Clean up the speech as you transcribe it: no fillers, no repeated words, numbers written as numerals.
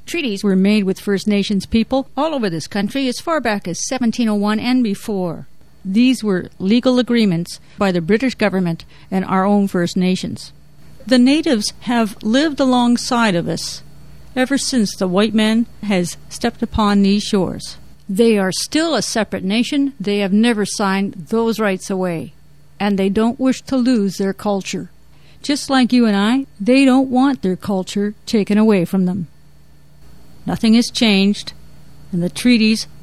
Treaties were made with First Nations people all over this country as far back as 1701 and before. These were legal agreements by the British government and our own First Nations. The natives have lived alongside of us ever since the white man has stepped upon these shores. They are still a separate nation. They have never signed those rights away, and they don't wish to lose their culture. Just like you and I, they don't want their culture taken away from them. Nothing has changed, and the treaties